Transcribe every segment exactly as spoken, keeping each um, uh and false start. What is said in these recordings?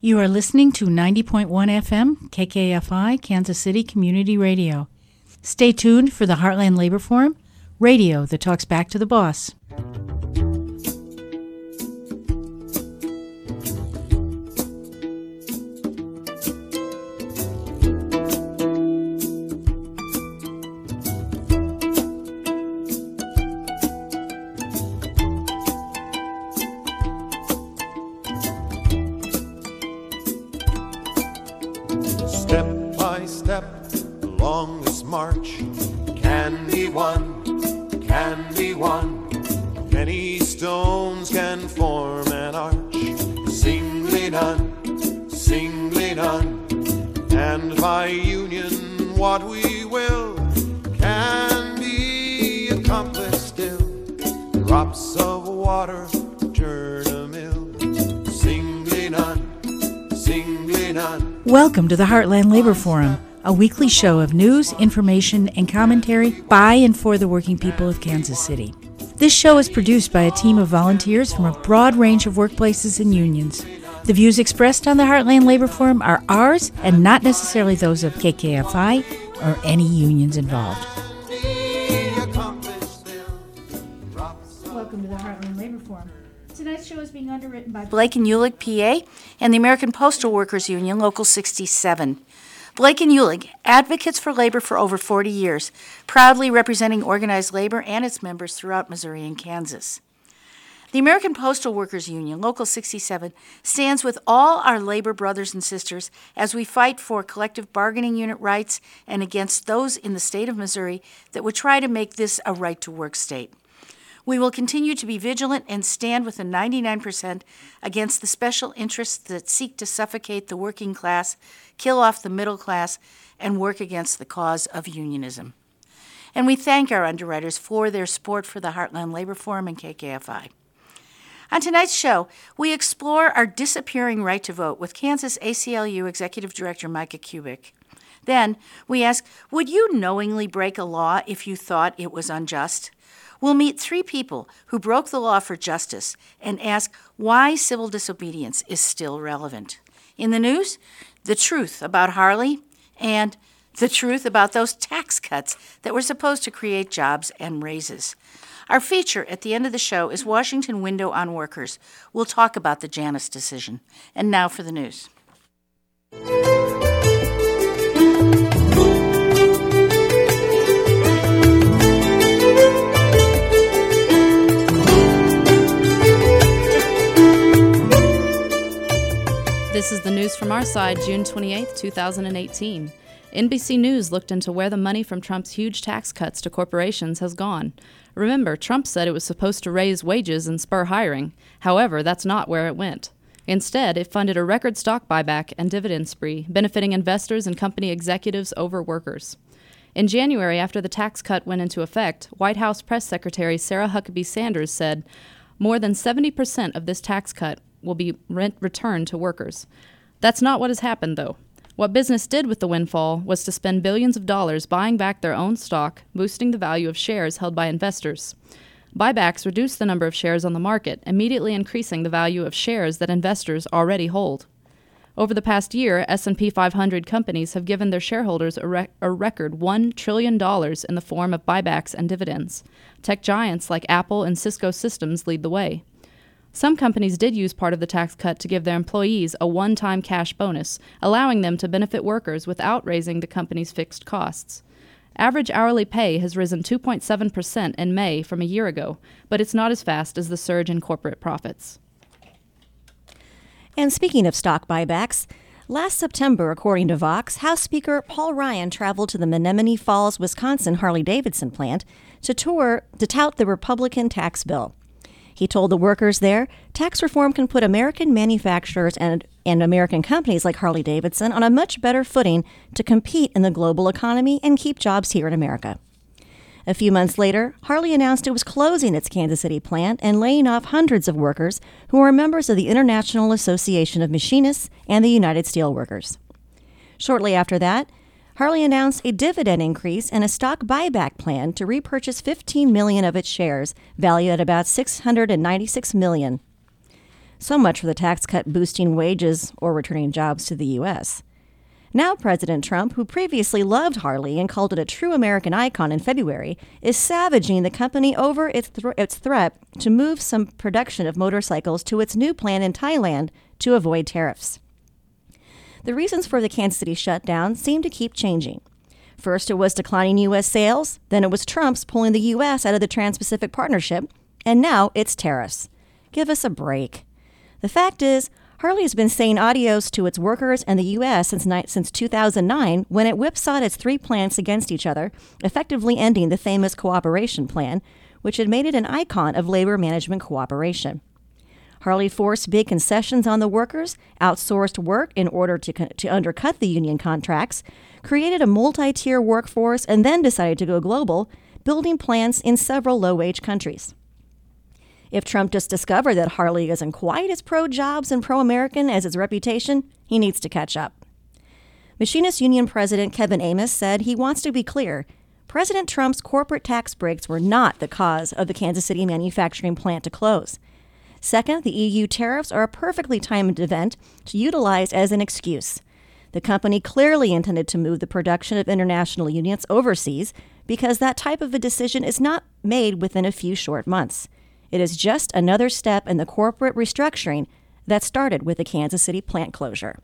You are listening to ninety point one F M, K K F I, Kansas City Community Radio. Stay tuned for the Heartland Labor Forum, radio that talks back to the boss. Welcome to the Heartland Labor Forum, a weekly show of news, information, and commentary by and for the working people of Kansas City. This show is produced by a team of volunteers from a broad range of workplaces and unions. The views expressed on the Heartland Labor Forum are ours and not necessarily those of K K F I or any unions involved. Welcome to the Heartland Labor Forum. Tonight's show is being underwritten by Blake and Uhlig, P A, and the American Postal Workers Union, Local sixty-seven. Blake and Uhlig, advocates for labor for over forty years, proudly representing organized labor and its members throughout Missouri and Kansas. The American Postal Workers Union, Local sixty-seven, stands with all our labor brothers and sisters as we fight for collective bargaining unit rights and against those in the state of Missouri that would try to make this a right-to-work state. We will continue to be vigilant and stand with the ninety-nine percent against the special interests that seek to suffocate the working class, kill off the middle class, and work against the cause of unionism. And we thank our underwriters for their support for the Heartland Labor Forum and K K F I. On tonight's show, we explore our disappearing right to vote with Kansas A C L U Executive Director Micah Kubik. Then, we ask, would you knowingly break a law if you thought it was unjust? We'll meet three people who broke the law for justice and ask why civil disobedience is still relevant. In the news, the truth about Harley and the truth about those tax cuts that were supposed to create jobs and raises. Our feature at the end of the show is Washington Window on Workers. We'll talk about the Janus decision. And now for the news. This is the news from our side, June twenty-eighth, two thousand eighteen. N B C News looked into where the money from Trump's huge tax cuts to corporations has gone. Remember, Trump said it was supposed to raise wages and spur hiring. However, that's not where it went. Instead, it funded a record stock buyback and dividend spree, benefiting investors and company executives over workers. In January, after the tax cut went into effect, White House Press Secretary Sarah Huckabee Sanders said, more than seventy percent of this tax cut will be rent returned to workers. That's not what has happened, though. What business did with the windfall was to spend billions of dollars buying back their own stock, boosting the value of shares held by investors. Buybacks reduce the number of shares on the market, immediately increasing the value of shares that investors already hold. Over the past year, S and P five hundred companies have given their shareholders a, rec- a record one trillion dollars in the form of buybacks and dividends. Tech giants like Apple and Cisco Systems lead the way. Some companies did use part of the tax cut to give their employees a one-time cash bonus, allowing them to benefit workers without raising the company's fixed costs. Average hourly pay has risen two point seven percent in May from a year ago, but it's not as fast as the surge in corporate profits. And speaking of stock buybacks, last September, according to Vox, House Speaker Paul Ryan traveled to the Menomonee Falls, Wisconsin Harley-Davidson plant to tour to tout the Republican tax bill. He told the workers there, tax reform can put American manufacturers and, and American companies like Harley-Davidson on a much better footing to compete in the global economy and keep jobs here in America. A few months later, Harley announced it was closing its Kansas City plant and laying off hundreds of workers who are members of the International Association of Machinists and the United Steelworkers. Shortly after that, Harley announced a dividend increase and a stock buyback plan to repurchase fifteen million of its shares, valued at about six hundred ninety-six million dollars. So much for the tax cut boosting wages or returning jobs to the U S. Now President Trump, who previously loved Harley and called it a true American icon in February, is savaging the company over its, th- its threat to move some production of motorcycles to its new plant in Thailand to avoid tariffs. The reasons for the Kansas City shutdown seem to keep changing. First, it was declining U S sales, then it was Trump's pulling the U S out of the Trans-Pacific Partnership, and now it's tariffs. Give us a break. The fact is, Harley has been saying adios to its workers and the U S since, ni- since two thousand nine, when it whipsawed its three plants against each other, effectively ending the famous cooperation plan, which had made it an icon of labor management cooperation. Harley forced big concessions on the workers, outsourced work in order to, co- to undercut the union contracts, created a multi-tier workforce, and then decided to go global, building plants in several low-wage countries. If Trump just discovered that Harley isn't quite as pro-jobs and pro-American as his reputation, he needs to catch up. Machinist Union President Kevin Amos said he wants to be clear. President Trump's corporate tax breaks were not the cause of the Kansas City manufacturing plant to close. Second, the E U tariffs are a perfectly timed event to utilize as an excuse. The company clearly intended to move the production of international units overseas because that type of a decision is not made within a few short months. It is just another step in the corporate restructuring that started with the Kansas City plant closure.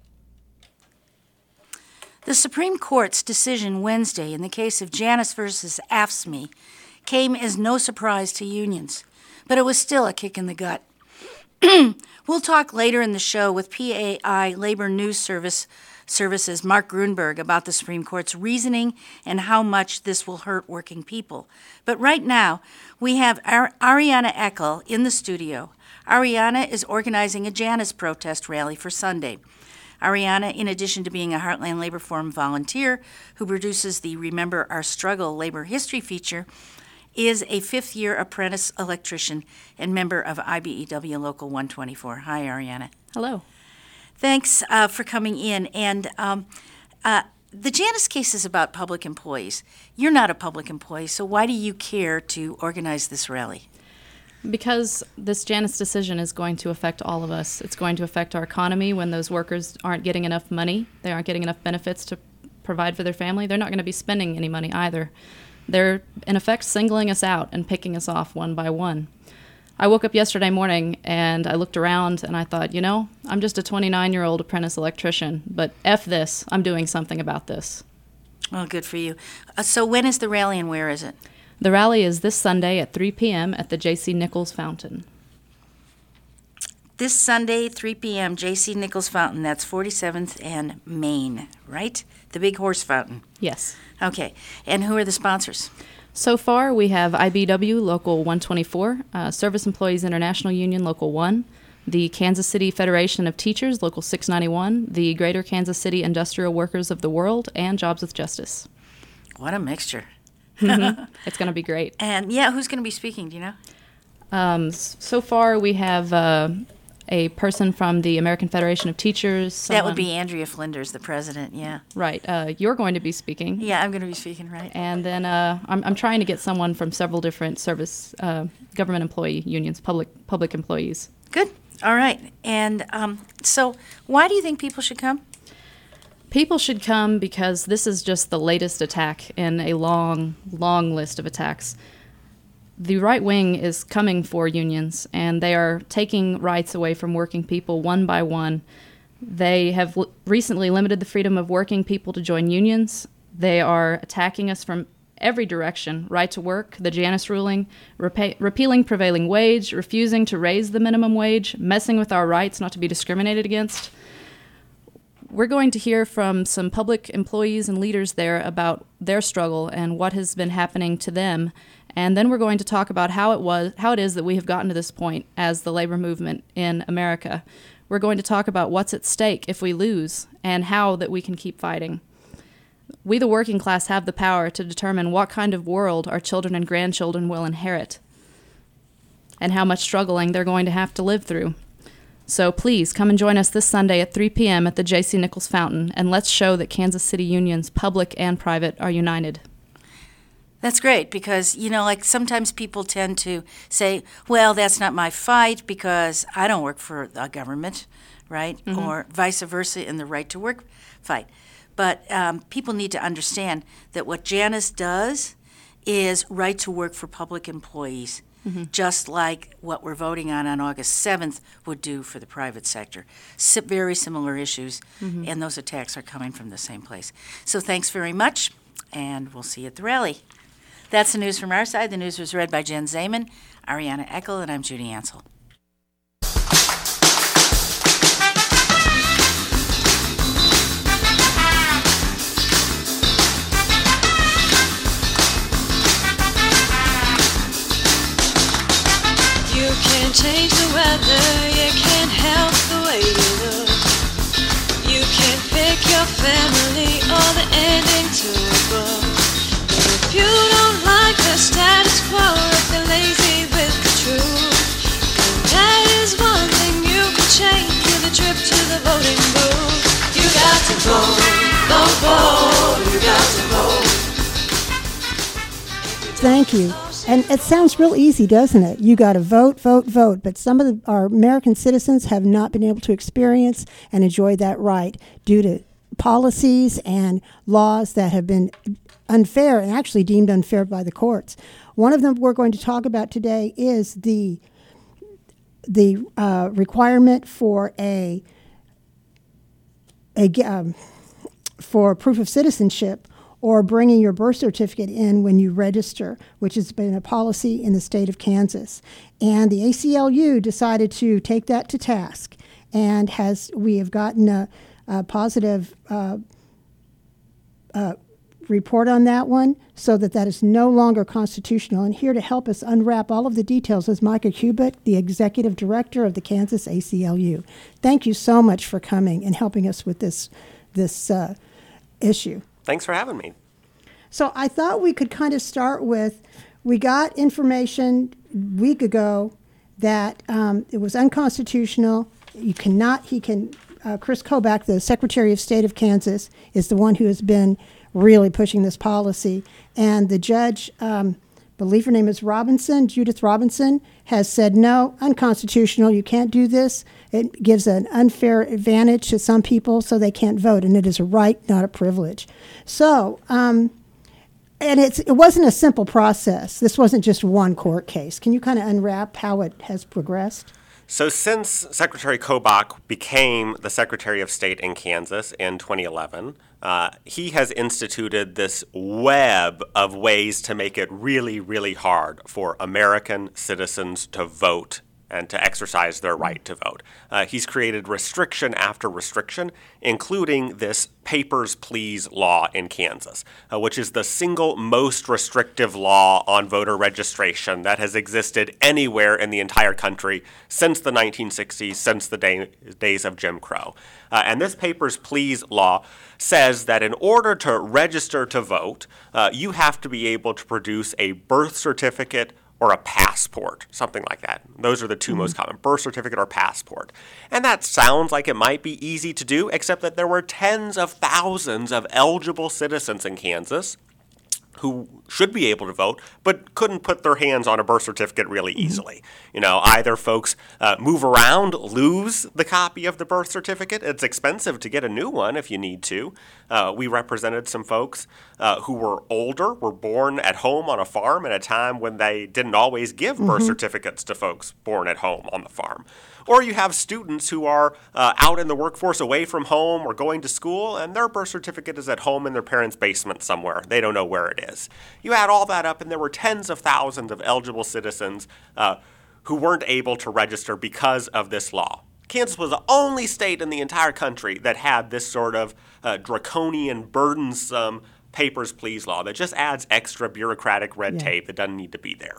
The Supreme Court's decision Wednesday in the case of Janus versus AFSCME came as no surprise to unions, but it was still a kick in the gut. We'll talk later in the show with P A I Labor News Service Services Mark Grunberg about the Supreme Court's reasoning and how much this will hurt working people. But right now, we have Ar- Ariana Eckel in the studio. Ariana is organizing a Janus protest rally for Sunday. Ariana, in addition to being a Heartland Labor Forum volunteer who produces the Remember Our Struggle labor history feature, is a fifth-year apprentice electrician and member of I B E W Local one twenty-four. Hi, Ariana. Hello. Thanks uh, for coming in. And um, uh, the Janus case is about public employees. You're not a public employee, so why do you care to organize this rally? Because this Janus decision is going to affect all of us. It's going to affect our economy when those workers aren't getting enough money. They aren't getting enough benefits to provide for their family. They're not going to be spending any money either. They're, in effect, singling us out and picking us off one by one. I woke up yesterday morning and I looked around and I thought, you know, I'm just a twenty-nine-year-old apprentice electrician, but F this, I'm doing something about this. Well, good for you. Uh, so when is the rally and where is it? The rally is this Sunday at three p.m. at the J C. Nichols Fountain. This Sunday, three p.m., J C. Nichols Fountain. That's forty-seventh and Main, right? The big horse fountain. Yes. Okay. And who are the sponsors? So far, we have I B W Local one twenty-four, uh, Service Employees International Union Local one, the Kansas City Federation of Teachers Local six ninety-one, the Greater Kansas City Industrial Workers of the World, and Jobs with Justice. What a mixture. Mm-hmm. It's going to be great. And, yeah, who's going to be speaking, do you know? Um, so far, we have uh, a person from the American Federation of Teachers. That someone- would be Andrea Flinders, the president, yeah. Right. Uh, you're going to be speaking. Yeah, I'm going to be speaking, right. And then uh, I'm, I'm trying to get someone from several different service uh, government employee unions, public public employees. Good. All right. And um, so why do you think people should come? People should come because this is just the latest attack in a long, long list of attacks. The right wing is coming for unions, and they are taking rights away from working people one by one. They have l- recently limited the freedom of working people to join unions. They are attacking us from every direction: right to work, the Janus ruling, repa- repealing prevailing wage, refusing to raise the minimum wage, messing with our rights not to be discriminated against. We're going to hear from some public employees and leaders there about their struggle and what has been happening to them. And then we're going to talk about how it was, how it is that we have gotten to this point as the labor movement in America. We're going to talk about what's at stake if we lose and how that we can keep fighting. We, the working class, have the power to determine what kind of world our children and grandchildren will inherit and how much struggling they're going to have to live through. So please come and join us this Sunday at three p.m. at the J C. Nichols Fountain, and let's show that Kansas City unions, public and private, are united. That's great because, you know, like sometimes people tend to say, well, that's not my fight because I don't work for a government, right? Mm-hmm. Or vice versa in the right to work fight. But um, people need to understand that what Janice does is right to work for public employees, mm-hmm. just like what we're voting on on August seventh would do for the private sector. S- very similar issues, mm-hmm. and those attacks are coming from the same place. So thanks very much, and we'll see you at the rally. That's the news from our side. The news was read by Jen Zeman, Ariana Eckel, and I'm Judy Ansel. You can't change the weather, you can't help the way you look. You can't pick your family or the ending to a book. But if you don't like the status quo, if they're lazy with the truth, then that is one thing you can change with a trip to the voting booth. You got to vote, vote, vote, you got to vote. Thank you. And it sounds real easy, doesn't it? You got to vote, vote, vote. But some of the, our American citizens have not been able to experience and enjoy that right due to policies and laws that have been unfair and actually deemed unfair by the courts. One of them we're going to talk about today is the the uh, requirement for a a um, for proof of citizenship, or bringing your birth certificate in when you register, which has been a policy in the state of Kansas. And the A C L U decided to take that to task, and has we have gotten a, a positive uh, uh, report on that one, so that that is no longer constitutional. And here to help us unwrap all of the details is Micah Kubik, the executive director of the Kansas A C L U. Thank you so much for coming and helping us with this this uh, issue. Thanks for having me. So I thought we could kind of start with, we got information a week ago that um, it was unconstitutional. You cannot, he can, uh, Chris Kobach, the Secretary of State of Kansas, is the one who has been really pushing this policy. And the judge, um, I believe her name is Robinson, Judith Robinson, has said, no, unconstitutional, you can't do this. It gives an unfair advantage to some people so they can't vote, and it is a right, not a privilege. So, um, and it's, it wasn't a simple process. This wasn't just one court case. Can you kind of unwrap how it has progressed? So since Secretary Kobach became the Secretary of State in Kansas in twenty eleven, uh, he has instituted this web of ways to make it really, really hard for American citizens to vote and to exercise their right to vote. Uh, he's created restriction after restriction, including this Papers, Please law in Kansas, uh, which is the single most restrictive law on voter registration that has existed anywhere in the entire country since the nineteen sixties, since the day, days of Jim Crow. Uh, and this Papers, Please law says that in order to register to vote, uh, you have to be able to produce a birth certificate or a passport, something like that. Those are the two mm-hmm. most common, birth certificate or passport. And that sounds like it might be easy to do, except that there were tens of thousands of eligible citizens in Kansas who should be able to vote, but couldn't put their hands on a birth certificate really easily. Mm-hmm. You know, either folks uh, move around, lose the copy of the birth certificate. It's expensive to get a new one if you need to. Uh, we represented some folks uh, who were older, were born at home on a farm at a time when they didn't always give birth mm-hmm. certificates to folks born at home on the farm. Or you have students who are uh, out in the workforce away from home or going to school, and their birth certificate is at home in their parents' basement somewhere. They don't know where it is. You add all that up, and there were tens of thousands of eligible citizens uh, who weren't able to register because of this law. Kansas was the only state in the entire country that had this sort of uh, draconian, burdensome Papers, Please law that just adds extra bureaucratic red yeah. tape that doesn't need to be there.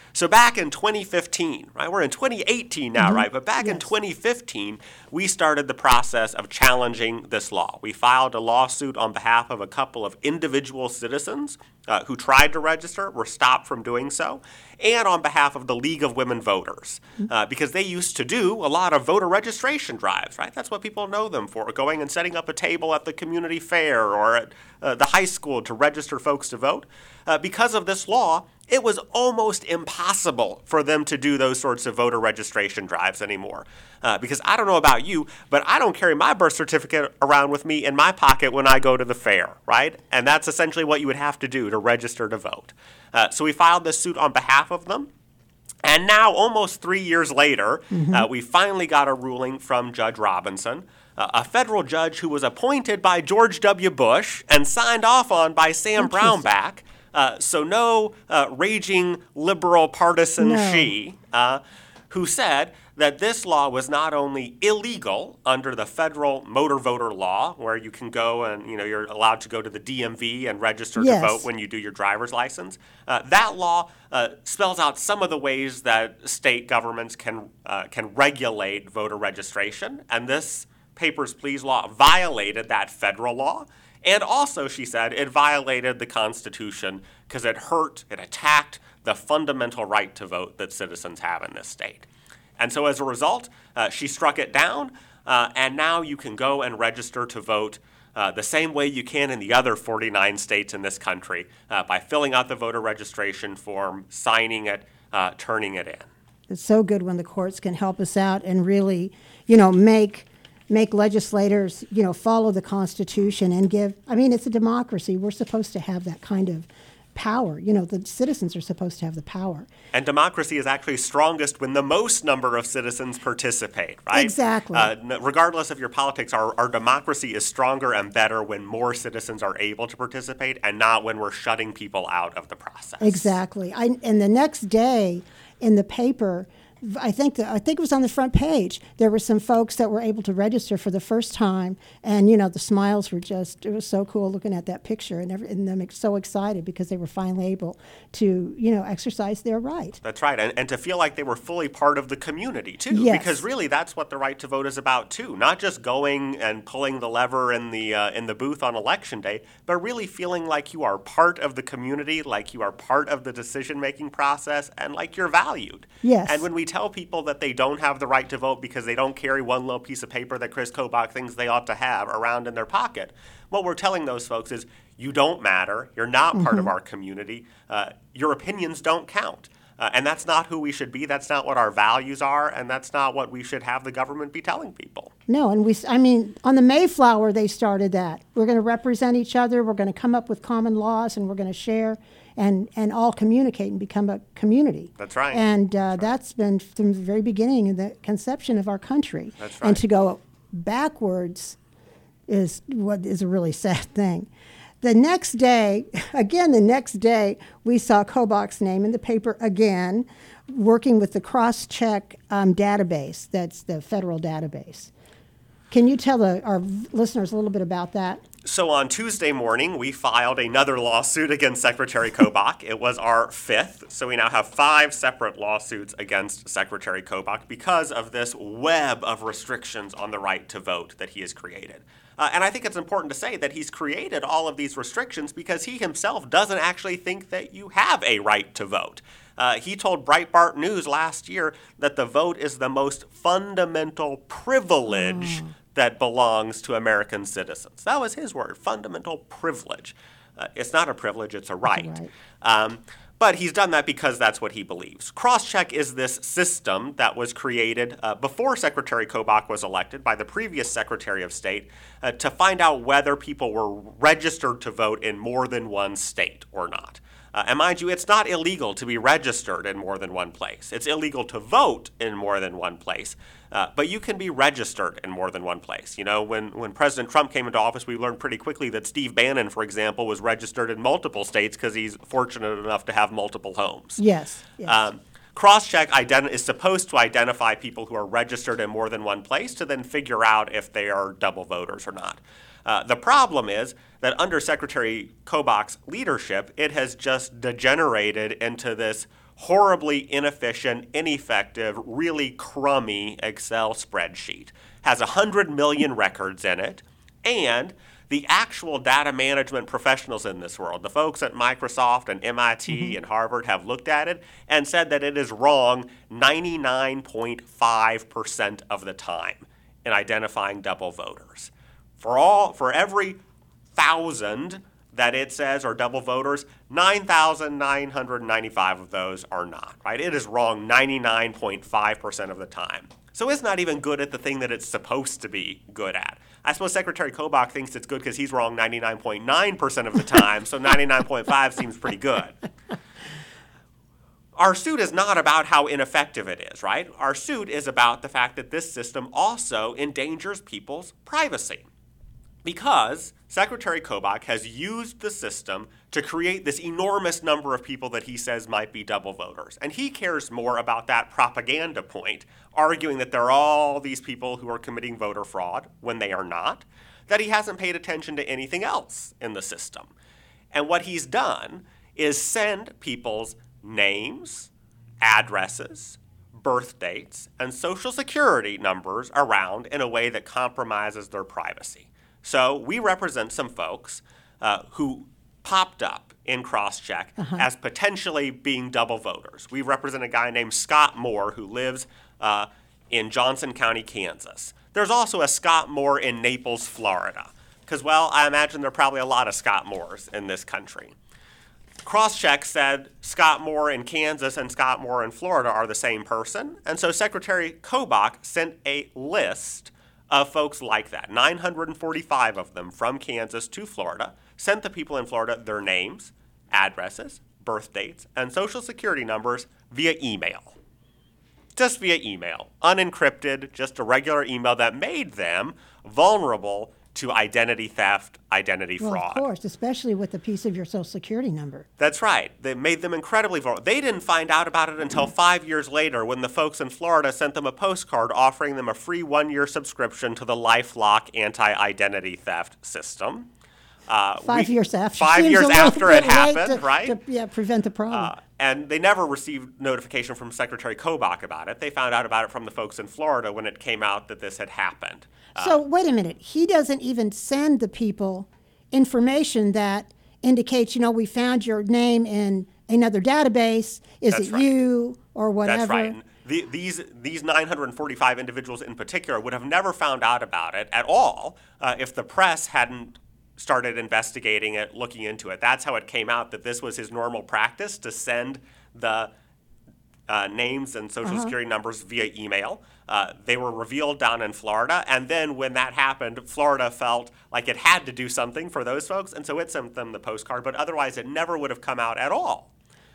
So back in twenty fifteen, right, we're in twenty eighteen now, mm-hmm. right, but back yes. in twenty fifteen, we started the process of challenging this law. We filed a lawsuit on behalf of a couple of individual citizens uh, who tried to register, were stopped from doing so, and on behalf of the League of Women Voters, uh, because they used to do a lot of voter registration drives, right? That's what people know them for, going and setting up a table at the community fair or at uh, the high school to register folks to vote. Uh, because of this law, it was almost impossible for them to do those sorts of voter registration drives anymore. Uh, because I don't know about you, but I don't carry my birth certificate around with me in my pocket when I go to the fair, right? And that's essentially what you would have to do to register to vote. Uh, so we filed this suit on behalf of them. And now, almost three years later, mm-hmm. uh, we finally got a ruling from Judge Robinson, uh, a federal judge who was appointed by George W. Bush and signed off on by Sam Brownback. Uh, so no uh, raging liberal partisan no. she, uh, who said that this law was not only illegal under the federal motor voter law, where you can go and, you know, you're allowed to go to the D M V and register yes. to vote when you do your driver's license. Uh, that law uh, spells out some of the ways that state governments can uh, can regulate voter registration, and this Papers, Please law violated that federal law. And also, she said, it violated the Constitution because it hurt, it attacked the fundamental right to vote that citizens have in this state. And so as a result, uh, she struck it down, uh, and now you can go and register to vote uh, the same way you can in the other forty-nine states in this country, uh, by filling out the voter registration form, signing it, uh, turning it in. It's so good when the courts can help us out and really, you know, make make legislators, you know, follow the Constitution and give, I mean, it's a democracy. We're supposed to have that kind of power. You know, the citizens are supposed to have the power. And democracy is actually strongest when the most number of citizens participate, right? Exactly. Uh, n- regardless of your politics, our, our democracy is stronger and better when more citizens are able to participate and not when we're shutting people out of the process. Exactly. I, and the next day in the paper, I think the, I think it was on the front page. There were some folks that were able to register for the first time, and you know the smiles were just, it was so cool looking at that picture, and, every, and them so excited because they were finally able to, you know, exercise their right. That's right, and, and to feel like they were fully part of the community too, yes. because really that's what the right to vote is about too. Not just going and pulling the lever in the uh, in the booth on election day, but really feeling like you are part of the community, like you are part of the decision-making process, and like you're valued. Yes. And when we tell people that they don't have the right to vote because they don't carry one little piece of paper that Chris Kobach thinks they ought to have around in their pocket, what we're telling those folks is you don't matter, you're not part mm-hmm. of our community, uh, your opinions don't count. Uh, and that's not who we should be, that's not what our values are, and that's not what we should have the government be telling people. No, and we, I mean, on the Mayflower they started that. We're going to represent each other, we're going to come up with common laws, and we're going to share and, and all communicate and become a community. That's right. And uh, that's, right. that's been from the very beginning of the conception of our country. That's right. And to go backwards is what is a really sad thing. The next day, again, the next day, we saw Kobach's name in the paper again, working with the cross-check um, database, that's the federal database. Can you tell the, our listeners a little bit about that? So on Tuesday morning, we filed another lawsuit against Secretary Kobach. It was our fifth, so we now have five separate lawsuits against Secretary Kobach because of this web of restrictions on the right to vote that he has created. Uh, and I think it's important to say that he's created all of these restrictions because he himself doesn't actually think that you have a right to vote. Uh, he told Breitbart News last year that the vote is the most fundamental privilege mm. that belongs to American citizens. That was his word, fundamental privilege. Uh, it's not a privilege, it's a right. right. Um, But he's done that because that's what he believes. Crosscheck is this system that was created uh, before Secretary Kobach was elected by the previous Secretary of State uh, to find out whether people were registered to vote in more than one state or not. Uh, and mind you, it's not illegal to be registered in more than one place. It's illegal to vote in more than one place, uh, but you can be registered in more than one place. You know, when, when President Trump came into office, we learned pretty quickly that Steve Bannon, for example, was registered in multiple states because he's fortunate enough to have multiple homes. Yes. yes. Um, Crosscheck ident- is supposed to identify people who are registered in more than one place to then figure out if they are double voters or not. Uh, the problem is that under Secretary Kobach's leadership, it has just degenerated into this horribly inefficient, ineffective, really crummy Excel spreadsheet. Has one hundred million records in it, and the actual data management professionals in this world, the folks at Microsoft and M I T mm-hmm. and Harvard, have looked at it and said that it is wrong ninety-nine point five percent of the time in identifying double voters. For all, for every thousand that it says are double voters, nine thousand nine hundred ninety-five of those are not, right? It is wrong ninety-nine point five percent of the time. So it's not even good at the thing that it's supposed to be good at. I suppose Secretary Kobach thinks it's good because he's wrong ninety-nine point nine percent of the time, so ninety-nine point five seems pretty good. Our suit is not about how ineffective it is, right? Our suit is about the fact that this system also endangers people's privacy, because Secretary Kobach has used the system to create this enormous number of people that he says might be double voters. And he cares more about that propaganda point, arguing that there are all these people who are committing voter fraud when they are not, that he hasn't paid attention to anything else in the system. And what he's done is send people's names, addresses, birth dates, and social security numbers around in a way that compromises their privacy. So we represent some folks uh, who popped up in Crosscheck uh-huh. as potentially being double voters. We represent a guy named Scott Moore who lives uh, in Johnson County, Kansas. There's also a Scott Moore in Naples, Florida, because, well, I imagine there are probably a lot of Scott Moores in this country. Crosscheck said Scott Moore in Kansas and Scott Moore in Florida are the same person, and so Secretary Kobach sent a list of folks like that, nine hundred forty-five of them from Kansas to Florida, sent the people in Florida their names, addresses, birth dates, and social security numbers via email. Just via email, unencrypted, just a regular email that made them vulnerable to identity theft, identity well, fraud. Of course, especially with a piece of your social security number. That's right. They made them incredibly vulnerable. They didn't find out about it until five years later when the folks in Florida sent them a postcard offering them a free one-year subscription to the LifeLock anti-identity theft system. Uh, five we, years after. Five Seems years after it happened, to, right? To, yeah, prevent the problem. Uh, and they never received notification from Secretary Kobach about it. They found out about it from the folks in Florida when it came out that this had happened. Uh, so wait a minute. He doesn't even send the people information that indicates, you know, we found your name in another database. Is That's it right. you or whatever? That's right. The, these these nine hundred forty-five individuals in particular would have never found out about it at all uh, if the press hadn't started investigating it, looking into it. That's how it came out that this was his normal practice, to send the uh, names and social uh-huh. security numbers via email. Uh, they were revealed down in Florida, and then when that happened, Florida felt like it had to do something for those folks, and so it sent them the postcard, but otherwise it never would have come out at all.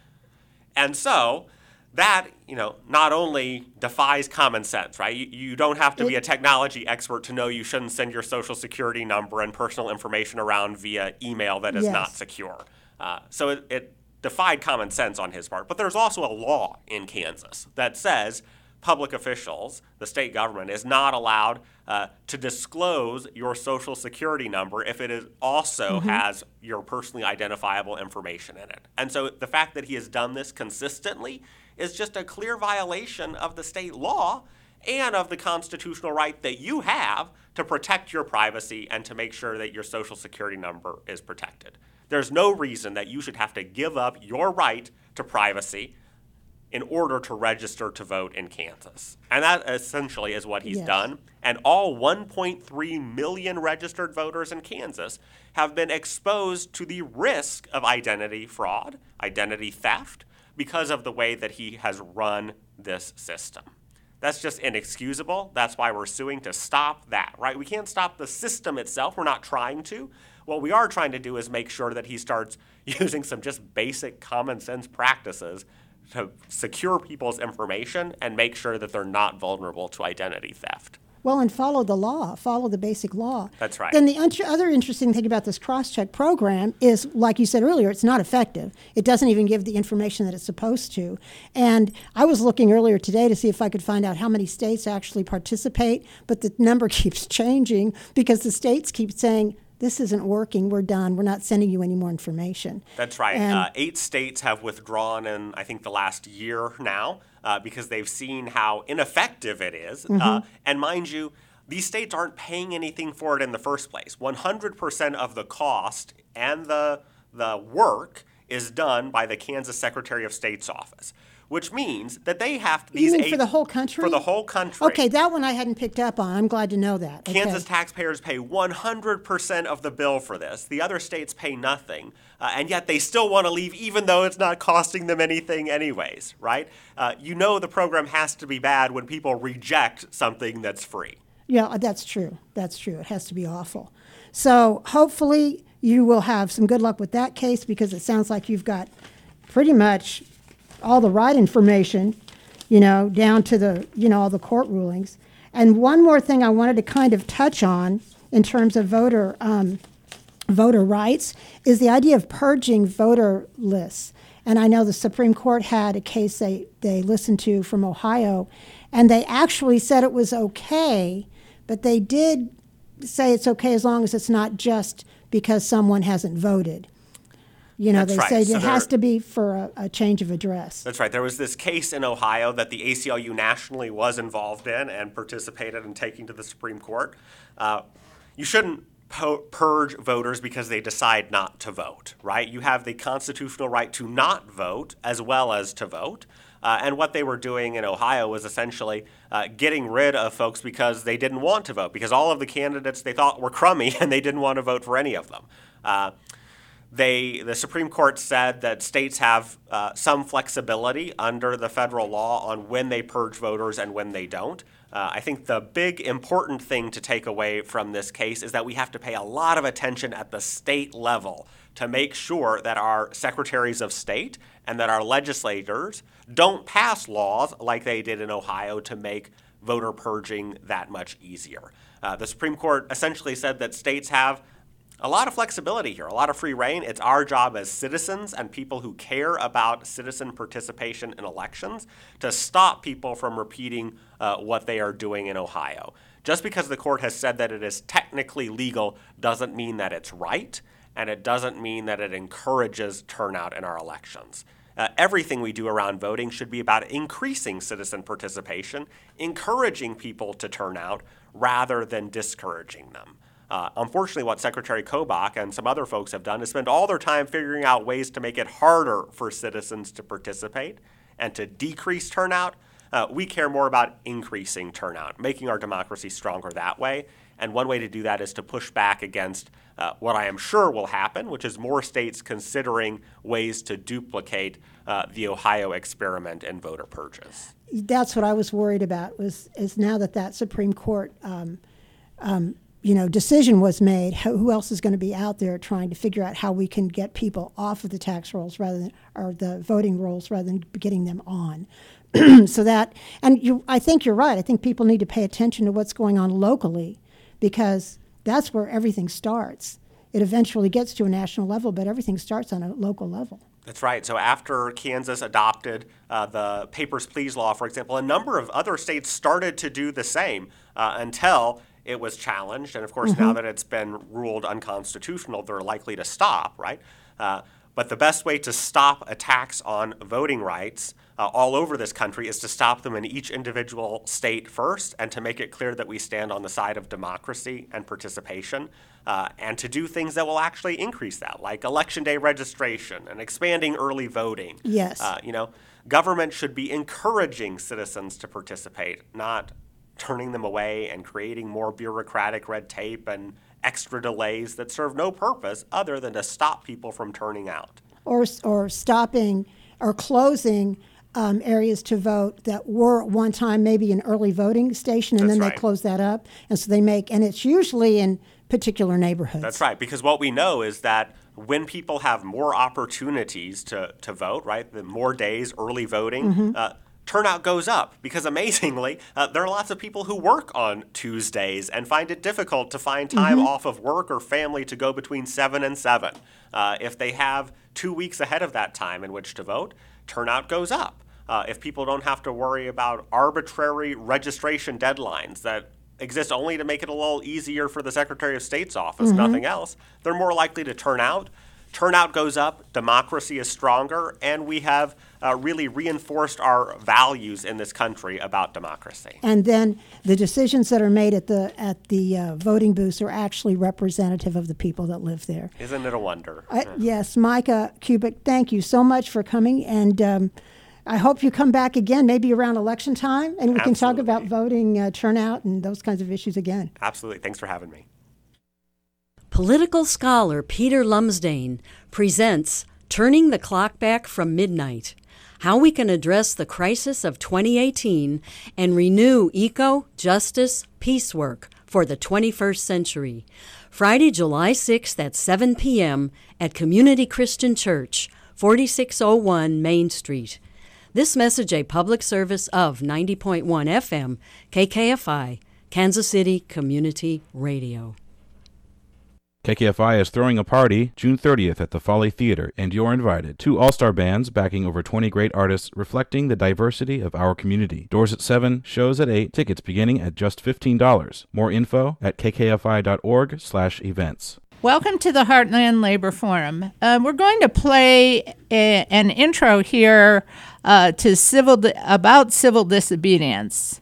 And so that, you know, not only defies common sense, right? You, you don't have to be a technology expert to know you shouldn't send your social security number and personal information around via email that is yes. not secure. Uh, so it, it defied common sense on his part. But there's also a law in Kansas that says public officials, the state government, is not allowed uh, to disclose your social security number if it is also mm-hmm. has your personally identifiable information in it. And so the fact that he has done this consistently is just a clear violation of the state law and of the constitutional right that you have to protect your privacy and to make sure that your social security number is protected. There's no reason that you should have to give up your right to privacy in order to register to vote in Kansas. And that essentially is what he's yes. done. And all one point three million registered voters in Kansas have been exposed to the risk of identity fraud, identity theft, because of the way that he has run this system. That's just inexcusable. That's why we're suing to stop that, right? We can't stop the system itself. We're not trying to. What we are trying to do is make sure that he starts using some just basic common sense practices to secure people's information and make sure that they're not vulnerable to identity theft. Well, and follow the law, follow the basic law. That's right. Then the un- other interesting thing about this Crosscheck program is, like you said earlier, it's not effective. It doesn't even give the information that it's supposed to. And I was looking earlier today to see if I could find out how many states actually participate, but the number keeps changing because the states keep saying, this isn't working, we're done, we're not sending you any more information. That's right. And- Uh, eight states have withdrawn in, I think, the last year now uh, because they've seen how ineffective it is. Mm-hmm. Uh, and mind you, these states aren't paying anything for it in the first place. one hundred percent of the cost and the the work is done by the Kansas Secretary of State's office, which means that they have to. You These mean eight, for the whole country? For the whole country. Okay, that one I hadn't picked up on. I'm glad to know that. Okay. Kansas taxpayers pay one hundred percent of the bill for this. The other states pay nothing, uh, and yet they still want to leave even though it's not costing them anything anyways, right? Uh, you know the program has to be bad when people reject something that's free. Yeah, that's true. That's true. It has to be awful. So hopefully you will have some good luck with that case because it sounds like you've got pretty much all the right information, you know, down to the, you know, all the court rulings. And one more thing I wanted to kind of touch on in terms of voter um, voter rights is the idea of purging voter lists. And I know the Supreme Court had a case they, they listened to from Ohio, and they actually said it was okay, but they did say it's okay as long as it's not just because someone hasn't voted. You know, That's they right. say So it has there- to be for a, a change of address. That's right. There was this case in Ohio that the A C L U nationally was involved in and participated in taking to the Supreme Court. Uh, you shouldn't po- purge voters because they decide not to vote, right? You have the constitutional right to not vote as well as to vote. Uh, and what they were doing in Ohio was essentially uh, getting rid of folks because they didn't want to vote, because all of the candidates they thought were crummy and they didn't want to vote for any of them. Uh, They, the Supreme Court said that states have uh, some flexibility under the federal law on when they purge voters and when they don't. Uh, I think the big important thing to take away from this case is that we have to pay a lot of attention at the state level to make sure that our secretaries of state and that our legislators don't pass laws like they did in Ohio to make voter purging that much easier. Uh, the Supreme Court essentially said that states have a lot of flexibility here, a lot of free reign. It's our job as citizens and people who care about citizen participation in elections to stop people from repeating uh, what they are doing in Ohio. Just because the court has said that it is technically legal doesn't mean that it's right, and it doesn't mean that it encourages turnout in our elections. Uh, everything we do around voting should be about increasing citizen participation, encouraging people to turn out rather than discouraging them. Uh, unfortunately, what Secretary Kobach and some other folks have done is spend all their time figuring out ways to make it harder for citizens to participate and to decrease turnout. Uh, we care more about increasing turnout, making our democracy stronger that way. And one way to do that is to push back against uh, what I am sure will happen, which is more states considering ways to duplicate uh, the Ohio experiment in voter purges. That's what I was worried about, was is now that that Supreme Court um, um, you know, decision was made, who who else is going to be out there trying to figure out how we can get people off of the tax rolls rather than, or the voting rolls rather than getting them on. So that, and you, I think you're right. I think people need to pay attention to what's going on locally, because that's where everything starts. It eventually gets to a national level, but everything starts on a local level. That's right. So after Kansas adopted uh, the Papers, Please law, for example, a number of other states started to do the same uh, until it was challenged. And of course, mm-hmm. now that it's been ruled unconstitutional, they're likely to stop, right? Uh, but the best way to stop attacks on voting rights uh, all over this country is to stop them in each individual state first, and to make it clear that we stand on the side of democracy and participation, uh, and to do things that will actually increase that, like election day registration and expanding early voting. Yes. Uh, you know, government should be encouraging citizens to participate, not turning them away and creating more bureaucratic red tape and extra delays that serve no purpose other than to stop people from turning out. Or, or stopping or closing um, areas to vote that were at one time maybe an early voting station, and That's then right. they close that up. And so they make, and it's usually in particular neighborhoods. That's right, because what we know is that when people have more opportunities to, to vote, right, the more days early voting, mm-hmm. uh, turnout goes up, because amazingly, uh, there are lots of people who work on Tuesdays and find it difficult to find time mm-hmm. off of work or family to go between seven and seven. Uh, if they have two weeks ahead of that time in which to vote, turnout goes up. Uh, if people don't have to worry about arbitrary registration deadlines that exist only to make it a little easier for the Secretary of State's office, mm-hmm. nothing else. They're more likely to turn out. Turnout goes up, democracy is stronger, and we have uh, really reinforced our values in this country about democracy. And then the decisions that are made at the at the uh, voting booths are actually representative of the people that live there. Isn't it a wonder? Uh, yes, Micah Kubik, thank you so much for coming, and um, I hope you come back again, maybe around election time, and we Absolutely. can talk about voting uh, turnout and those kinds of issues again. Absolutely. Thanks for having me. Political scholar Peter Lumsdaine presents Turning the Clock Back from Midnight, How We Can Address the Crisis of twenty eighteen and Renew Eco, Justice, Peace Work for the twenty-first Century. Friday, July sixth at seven p.m. at Community Christian Church, forty-six oh one Main Street. This message a public service of ninety point one F M, K K F I, Kansas City Community Radio. K K F I is throwing a party June thirtieth at the Folly Theater, and you're invited. Two all-star bands backing over twenty great artists reflecting the diversity of our community. Doors at seven, shows at eight, tickets beginning at just fifteen dollars. More info at k k f i dot org slash events. Welcome to the Heartland Labor Forum. Uh, we're going to play a, an intro here uh, to civil di- about civil disobedience.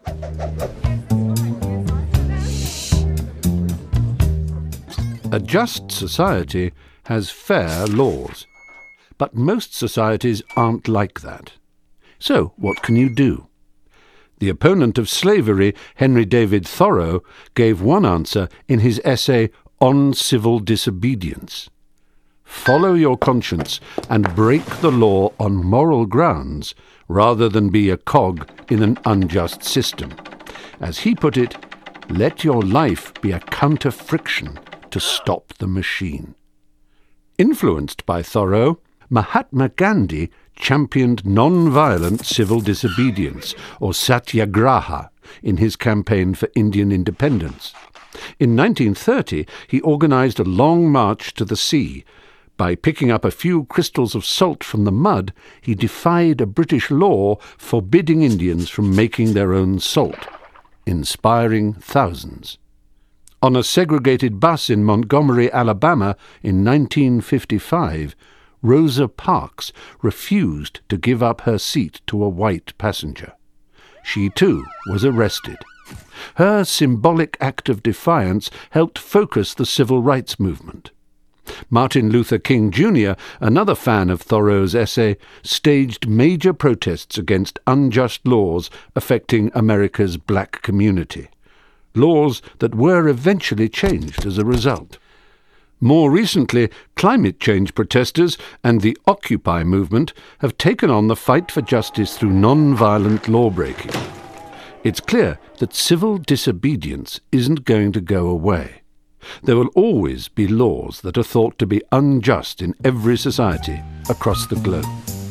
A just society has fair laws, but most societies aren't like that. So, what can you do? The opponent of slavery, Henry David Thoreau, gave one answer in his essay On Civil Disobedience. Follow your conscience and break the law on moral grounds rather than be a cog in an unjust system. As he put it, let your life be a counter-friction to stop the machine. Influenced by Thoreau, Mahatma Gandhi championed non-violent civil disobedience, or satyagraha, in his campaign for Indian independence. In nineteen thirty, he organized a long march to the sea. By picking up a few crystals of salt from the mud, he defied a British law forbidding Indians from making their own salt, inspiring thousands. On a segregated bus in Montgomery, Alabama, in nineteen fifty-five, Rosa Parks refused to give up her seat to a white passenger. She, too, was arrested. Her symbolic act of defiance helped focus the civil rights movement. Martin Luther King Junior, another fan of Thoreau's essay, staged major protests against unjust laws affecting America's black community. Laws that were eventually changed as a result. More recently, climate change protesters and the Occupy movement have taken on the fight for justice through non-violent lawbreaking. It's clear that civil disobedience isn't going to go away. There will always be laws that are thought to be unjust in every society across the globe.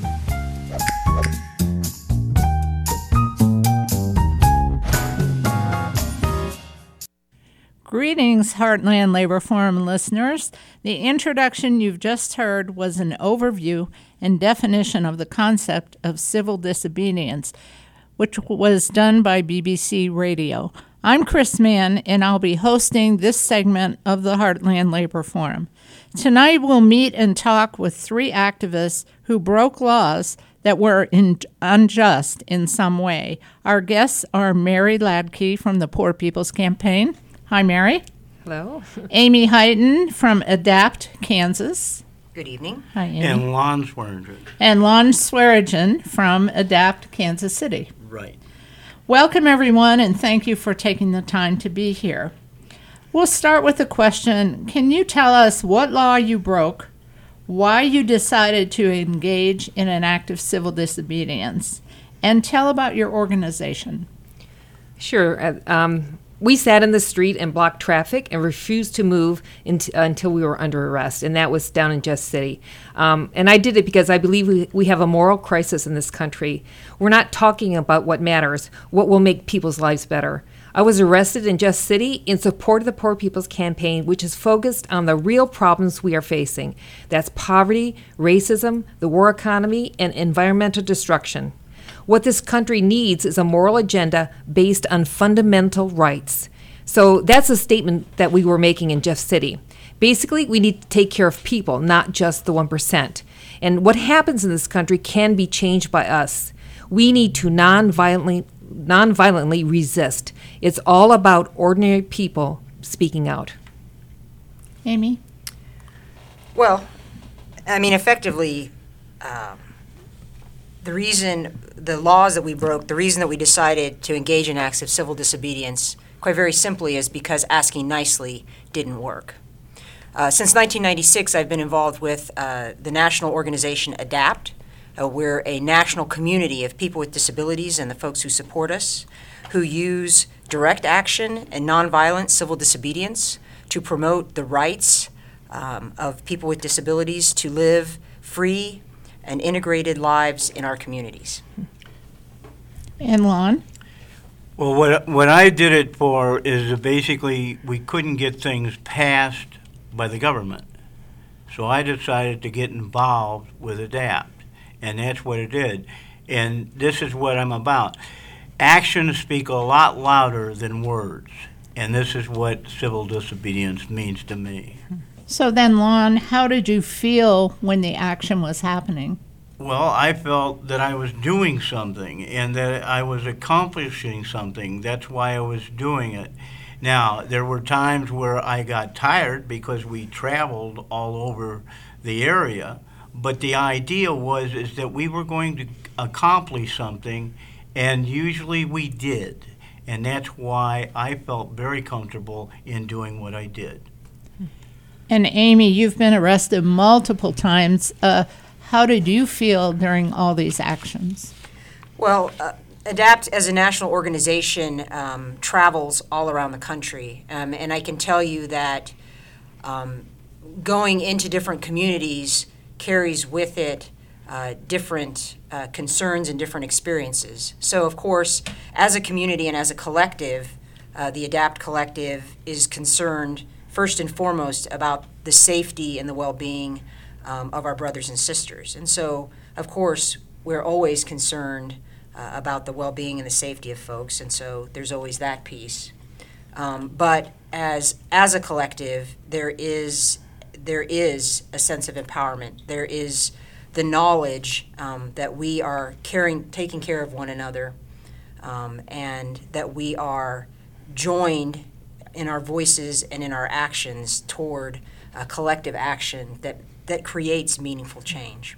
Greetings, Heartland Labor Forum listeners. The introduction you've just heard was an overview and definition of the concept of civil disobedience, which was done by B B C Radio. I'm Chris Mann, and I'll be hosting this segment of the Heartland Labor Forum. Tonight, we'll meet and talk with three activists who broke laws that were in, unjust in some way. Our guests are Mary Ladke from the Poor People's Campaign. Hi, Mary. Hello. Amy Heighton from Adapt, Kansas. Good evening. Hi, Amy. And Lon Swearingen. And Lon Swearingen from Adapt, Kansas City. Right. Welcome, everyone, and thank you for taking the time to be here. We'll start with a question. Can you tell us what law you broke, why you decided to engage in an act of civil disobedience, and tell about your organization? Sure. Uh, um, we sat in the street and blocked traffic and refused to move int- uh, until we were under arrest, and that was down in Just City. Um, and I did it because I believe we, we have a moral crisis in this country. We're not talking about what matters, what will make people's lives better. I was arrested in Just City in support of the Poor People's Campaign, which is focused on the real problems we are facing. That's poverty, racism, the war economy, and environmental destruction. What this country needs is a moral agenda based on fundamental rights. So that's a statement that we were making in Jeff City. Basically, we need to take care of people, not just the one percent. And what happens in this country can be changed by us. We need to non-violently, non-violently resist. It's all about ordinary people speaking out. Amy? Well, I mean, effectively, um, the reason, the laws that we broke, the reason that we decided to engage in acts of civil disobedience, quite very simply, is because asking nicely didn't work. Uh, since nineteen ninety-six, I've been involved with uh, the national organization ADAPT. Uh, we're a national community of people with disabilities and the folks who support us, who use direct action and nonviolent civil disobedience to promote the rights um, of people with disabilities to live free and integrated lives in our communities. And Lon? Well, what what I did it for is that basically we couldn't get things passed by the government. So I decided to get involved with ADAPT, and that's what it did. And this is what I'm about. Actions speak a lot louder than words, and this is what civil disobedience means to me. So then, Lon, how did you feel when the action was happening? Well, I felt that I was doing something and that I was accomplishing something. That's why I was doing it. Now, there were times where I got tired because we traveled all over the area, but the idea was is that we were going to accomplish something, and usually we did. And that's why I felt very comfortable in doing what I did. And Amy, you've been arrested multiple times. Uh, how did you feel during all these actions? Well, uh, ADAPT as a national organization um, travels all around the country, um, and I can tell you that um, going into different communities carries with it uh, different uh, concerns and different experiences. So, of course, as a community and as a collective, uh, the ADAPT Collective is concerned first and foremost about the safety and the well-being um, of our brothers and sisters. And so, of course, we're always concerned Uh, about the well-being and the safety of folks, and so there's always that piece. Um, but as as a collective, there is there is a sense of empowerment. There is the knowledge um, that we are caring, taking care of one another, um, and that we are joined in our voices and in our actions toward a collective action that that creates meaningful change.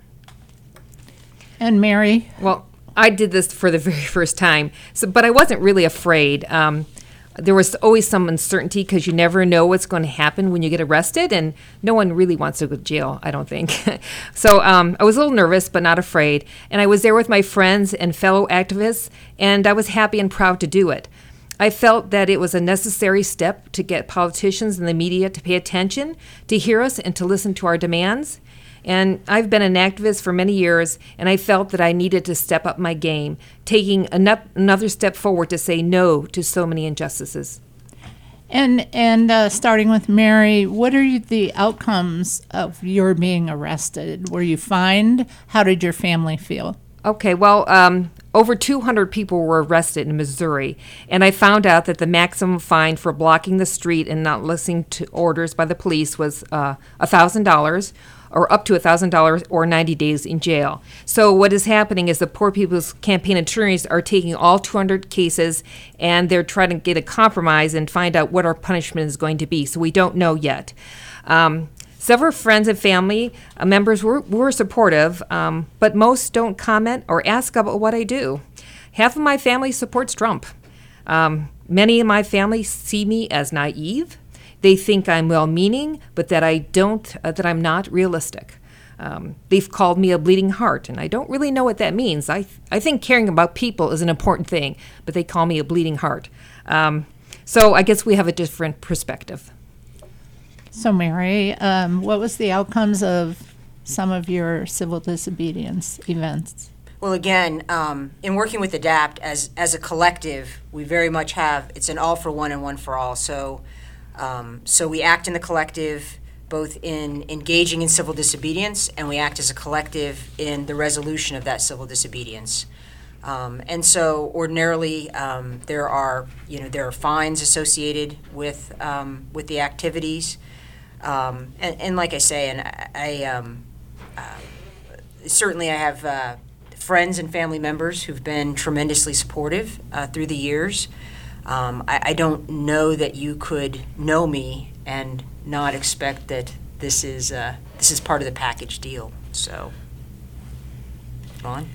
And Mary? Well, I did this for the very first time, so but I wasn't really afraid. Um, there was always some uncertainty because you never know what's going to happen when you get arrested, and no one really wants to go to jail, I don't think. So um, I was a little nervous, but not afraid. And I was there with my friends and fellow activists, and I was happy and proud to do it. I felt that it was a necessary step to get politicians and the media to pay attention, to hear us, and to listen to our demands. And I've been an activist for many years, and I felt that I needed to step up my game, taking another step forward to say no to so many injustices. And and uh, starting with Mary, what are you, the outcomes of your being arrested? Were you fined? How did your family feel? Okay, well, um, over two hundred people were arrested in Missouri, and I found out that the maximum fine for blocking the street and not listening to orders by the police was uh, one thousand dollars, or up to one thousand dollars, or ninety days in jail. So what is happening is the Poor People's Campaign attorneys are taking all two hundred cases, and they're trying to get a compromise and find out what our punishment is going to be. So we don't know yet. Um, Several friends and family uh, members were, were supportive, um, but most don't comment or ask about what I do. Half of my family supports Trump. Um, many in my family see me as naive. They think I'm well-meaning, but that I don't, uh, that I'm not realistic. Um, they've called me a bleeding heart, and I don't really know what that means. I th- I think caring about people is an important thing, but they call me a bleeding heart. Um, so I guess we have a different perspective. So, Mary, um, what was the outcomes of some of your civil disobedience events? Well, again, um, in working with ADAPT as as a collective, we very much have, it's an all for one and one for all. So, um, so we act in the collective, both in engaging in civil disobedience, and we act as a collective in the resolution of that civil disobedience. Um, and so ordinarily, um, there are, you know, there are fines associated with, um, with the activities. Um, and, and like I say, and I, I um, uh, certainly I have uh, friends and family members who've been tremendously supportive uh, through the years. Um, I, I don't know that you could know me and not expect that this is uh, this is part of the package deal. So, Ron?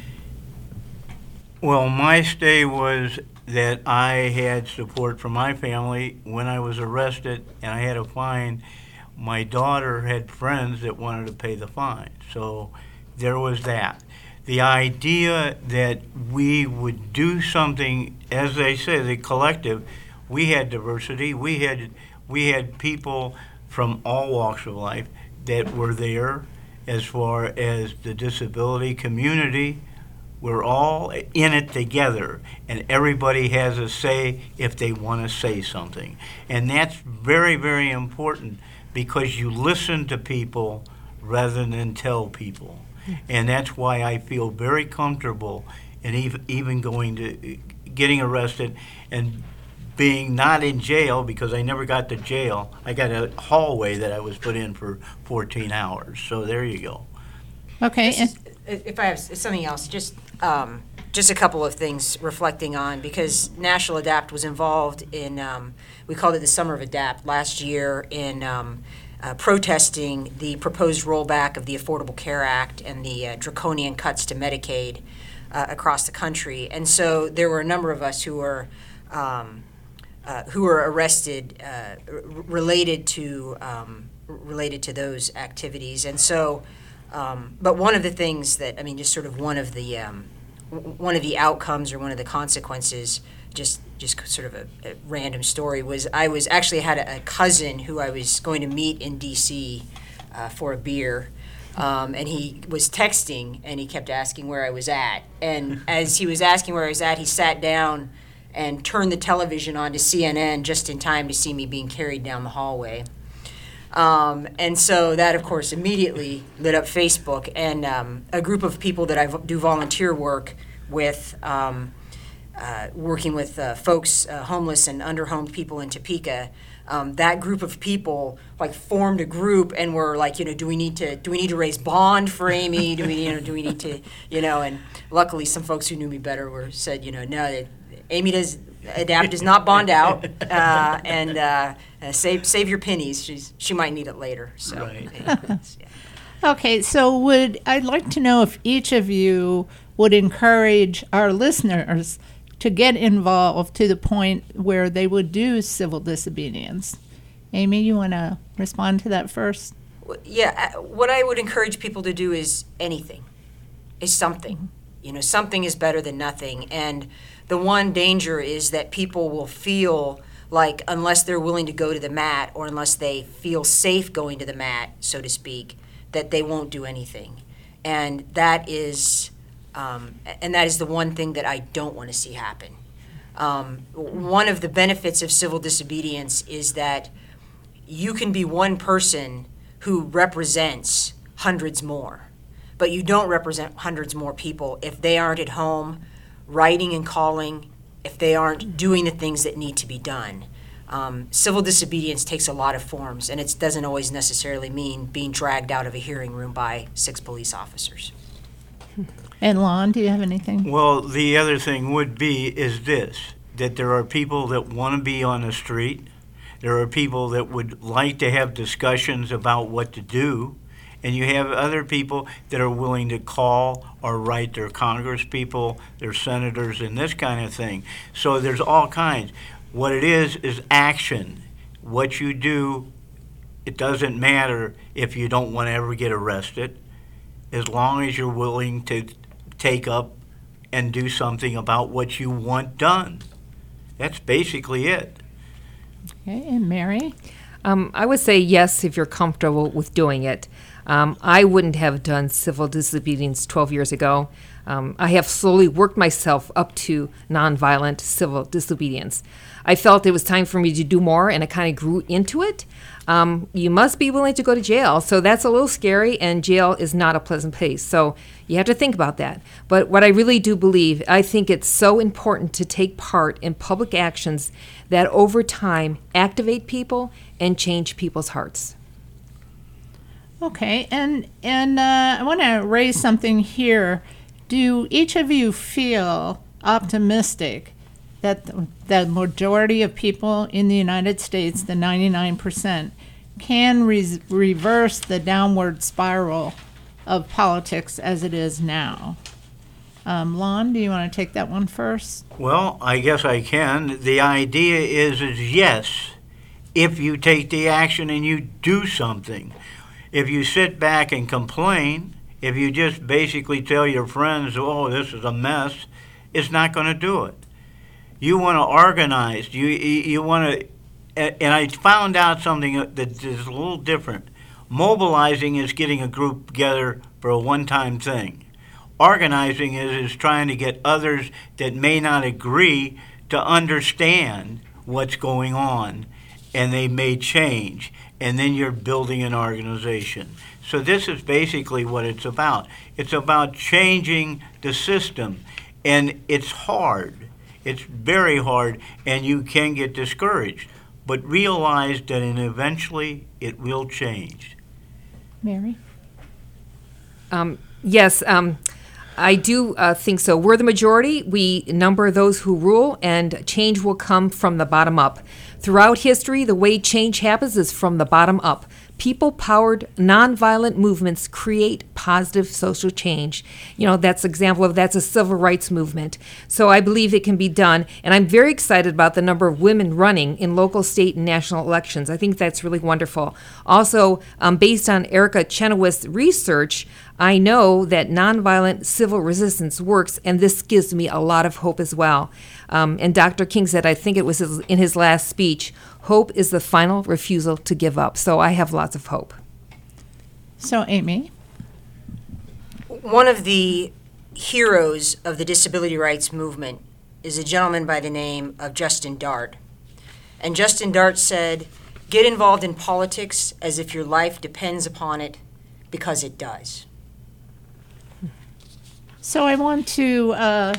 Well, my stay was that I had support from my family when I was arrested, and I had a fine. My daughter had friends that wanted to pay the fine, so there was that. The idea that we would do something, as they say, the collective, we had diversity, we had we had people from all walks of life that were there as far as the disability community. We're all in it together, and everybody has a say if they want to say something. And that's very, very important because you listen to people rather than tell people. And that's why I feel very comfortable in even, even going to, getting arrested and being not in jail, because I never got to jail. I got a hallway that I was put in for fourteen hours. So there you go. Okay. This is- if I have something else, just um, just a couple of things reflecting on, because National Adapt was involved in, um, we called it the Summer of Adapt last year, in um, uh, protesting the proposed rollback of the Affordable Care Act and the uh, draconian cuts to Medicaid uh, across the country. And so there were a number of us who were um, uh, who were arrested uh, r- related to um, related to those activities. And so. Um, but one of the things that, I mean, just sort of one of the um, w- one of the outcomes or one of the consequences, just just sort of a, a random story, was I was actually had a, a cousin who I was going to meet in D C uh, for a beer, um, and he was texting and he kept asking where I was at, and as he was asking where I was at, he sat down and turned the television on to C N N just in time to see me being carried down the hallway. Um, and so that, of course, immediately lit up Facebook, and um, a group of people that I vo- do volunteer work with, um, uh, working with uh, folks, uh, homeless and underhomed people in Topeka. Um, that group of people like formed a group and were like, you know, do we need to do we need to raise bond for Amy? Do we you know do we need to you know? And luckily, some folks who knew me better were said, you know, no, that Amy does. Adapt does not bond out, uh, and uh, uh, save save your pennies. She's she might need it later. So, Right. yeah. Okay, so would I'd like to know if each of you would encourage our listeners to get involved to the point where they would do civil disobedience. Amy, you want to respond to that first? Yeah, uh, what I would encourage people to do is anything, is something. You know, something is better than nothing. And the one danger is that people will feel like unless they're willing to go to the mat, or unless they feel safe going to the mat, so to speak, that they won't do anything. And that is, um, and that is the one thing that I don't want to see happen. Um, one of the benefits of civil disobedience is that you can be one person who represents hundreds more, but you don't represent hundreds more people if they aren't at home writing and calling, if they aren't doing the things that need to be done. Um, civil disobedience takes a lot of forms, and it doesn't always necessarily mean being dragged out of a hearing room by six police officers. And Lon, do you have anything? Well, the other thing would be is this, that there are people that want to be on the street. There are people that would like to have discussions about what to do. And you have other people that are willing to call or write their Congress people, their senators, and this kind of thing. So there's all kinds. What it is is action. What you do, it doesn't matter if you don't want to ever get arrested, as long as you're willing to take up and do something about what you want done. That's basically it. Okay, and Mary? Um, I would say yes if you're comfortable with doing it. Um, I wouldn't have done civil disobedience twelve years ago. Um, I have slowly worked myself up to nonviolent civil disobedience. I felt it was time for me to do more, and I kind of grew into it. Um, you must be willing to go to jail, so that's a little scary, and jail is not a pleasant place. So you have to think about that. But what I really do believe, I think it's so important to take part in public actions that over time activate people and change people's hearts. Okay, and and uh, I want to raise something here. Do each of you feel optimistic that the, the majority of people in the United States, the ninety-nine percent, can re- reverse the downward spiral of politics as it is now? Um, Lon, do you want to take that one first? Well, I guess I can. The idea is, is yes, if you take the action and you do something. If you sit back and complain, if you just basically tell your friends, oh, this is a mess, it's not going to do it. You want to organize. You you want to, and I found out something that is a little different. Mobilizing is getting a group together for a one-time thing. Organizing is, is trying to get others that may not agree to understand what's going on, and they may change. And then you're building an organization. So this is basically what it's about. It's about changing the system. And it's hard. It's very hard, and you can get discouraged. But realize that and eventually it will change. Mary? Um, yes, um, I do uh, think so. We're the majority. We number those who rule, and change will come from the bottom up. Throughout history, the way change happens is from the bottom up. People-powered, nonviolent movements create positive social change. You know, that's an example of that's a civil rights movement. So I believe it can be done, and I'm very excited about the number of women running in local, state, and national elections. I think that's really wonderful. Also, um, based on Erica Chenoweth's research, I know that nonviolent civil resistance works, and this gives me a lot of hope as well. Um, and Doctor King said, I think it was his, in his last speech, hope is the final refusal to give up. So I have lots of hope. So, Amy? One of the heroes of the disability rights movement is a gentleman by the name of Justin Dart. And Justin Dart said, get involved in politics as if your life depends upon it, because it does. So I want to uh,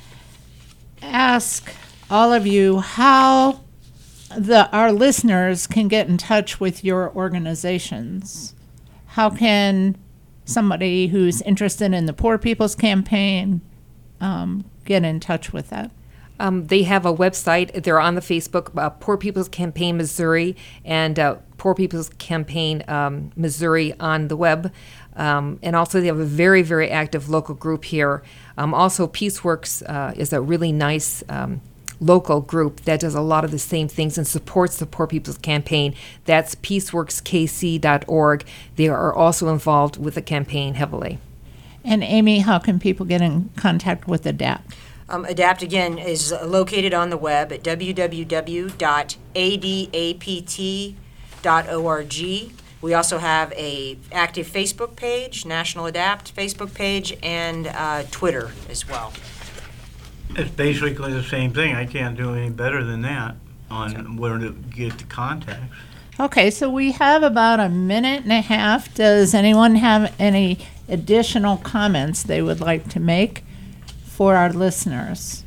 ask all of you how the our listeners can get in touch with your organizations. How can somebody who's interested in the Poor People's Campaign um, get in touch with that? Um, they have a website. They're on the Facebook, uh, Poor People's Campaign Missouri, and uh, Poor People's Campaign um, Missouri on the web. Um, and also they have a very, very active local group here. Um, also, PeaceWorks uh, is a really nice um, local group that does a lot of the same things and supports the Poor People's Campaign. That's peaceworks k c dot org. They are also involved with the campaign heavily. And Amy, how can people get in contact with ADAPT? Um, ADAPT, again, is located on the web at w w w dot a d a p t dot org. We also have a active Facebook page, National ADAPT Facebook page, and uh, Twitter as well. It's basically the same thing. I can't do any better than that on where to get the contacts. Okay, so we have about a minute and a half. Does anyone have any additional comments they would like to make for our listeners?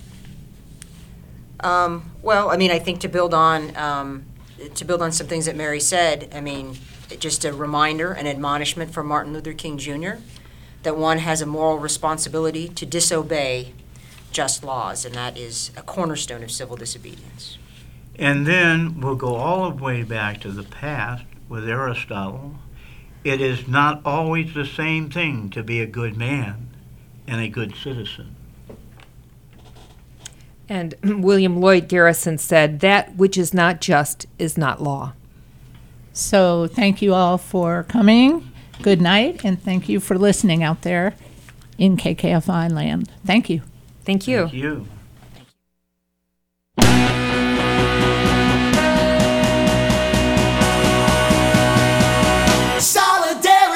Um, well, I mean, I think to build on um, to build on some things that Mary said, I mean, just a reminder, an admonishment from Martin Luther King Junior that one has a moral responsibility to disobey just laws, and that is a cornerstone of civil disobedience. And then we'll go all the way back to the past with Aristotle. It is not always the same thing to be a good man and a good citizen. And William Lloyd Garrison said, that which is not just is not law. So thank you all for coming. Good night, and thank you for listening out there in K K F I land. Thank you. Thank you. Thank you. Solidarity.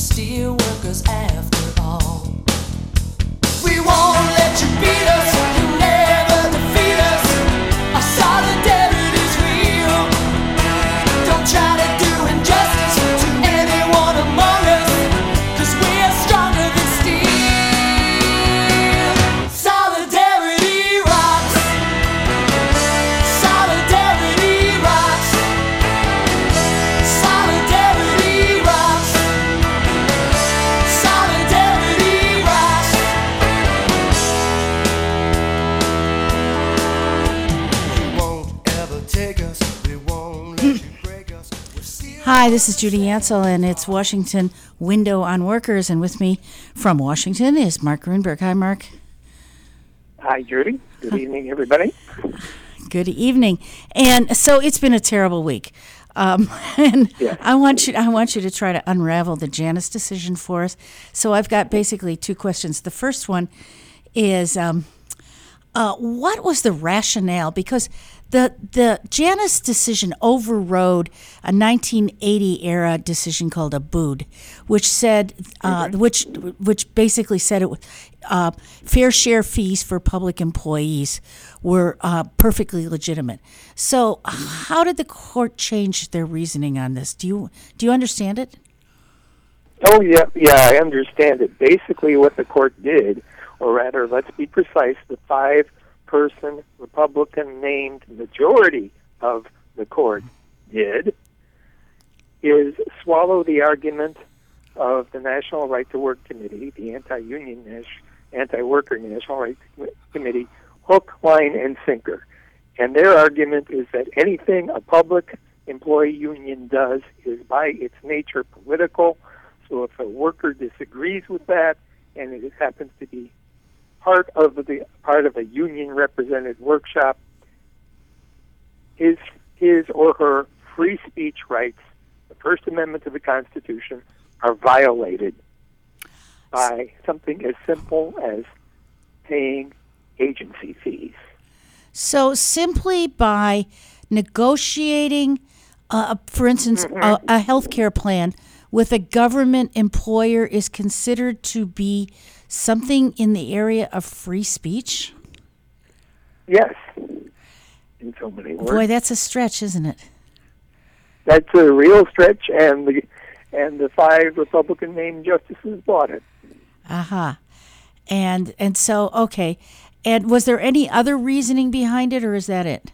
steel workers after all. We won't let you beat us, you'll never defeat us. Our solidarity's real. Don't try to do injustice to anyone among us, 'cause we are stronger than steel. Solidarity rocks. Solidarity rocks. Solidarity rocks. Solidarity rocks. We won't ever take us, we won't let you break us. We're steel. Hi, this is Judy Ansel, and it's Washington Window on Workers. And with me from Washington is Mark Grunberg. Hi, Mark. Hi, Judy. Good evening, everybody. Good evening. And so it's been a terrible week. Um, and Yes. I want you I want you to try to unravel the Janus decision for us. So I've got basically two questions. The first one is um, uh, what was the rationale? Because the the Janus decision overrode a nineteen eighty era decision called Abood, which said uh, which which basically said it was uh, fair share fees for public employees were uh, perfectly legitimate. So how did the court change their reasoning on this? Do you do you understand it? Oh, yeah, yeah, I understand it. Basically, what the court did, or rather, let's be precise, the five-person Republican-named majority of the court did, is swallow the argument of the National Right to Work Committee, the anti-union, nas- anti-worker National Right Committee, hook, line, and sinker. And their argument is that anything a public employee union does is by its nature political. So if a worker disagrees with that, and it happens to be part of the part of a union-represented workshop, his his or her free speech rights, the First Amendment to the Constitution, are violated by something as simple as paying agency fees. So simply by negotiating, uh, for instance, Mhm. a, a health care plan with a government employer is considered to be something in the area of free speech? Yes, in so many words. Boy, that's a stretch, isn't it? That's a real stretch, and the and the five Republican named justices bought it. Aha. And and so, okay. And was there any other reasoning behind it, or is that it?